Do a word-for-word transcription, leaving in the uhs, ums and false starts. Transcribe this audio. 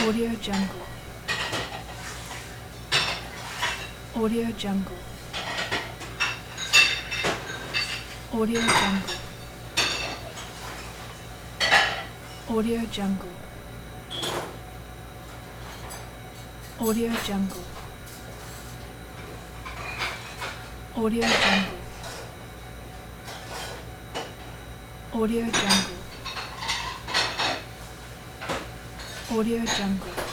Audio Jungle. Audio Jungle. Audio Jungle. Audio Jungle. Audio Jungle. Audio Jungle. Audio Jungle. Audio Jungle.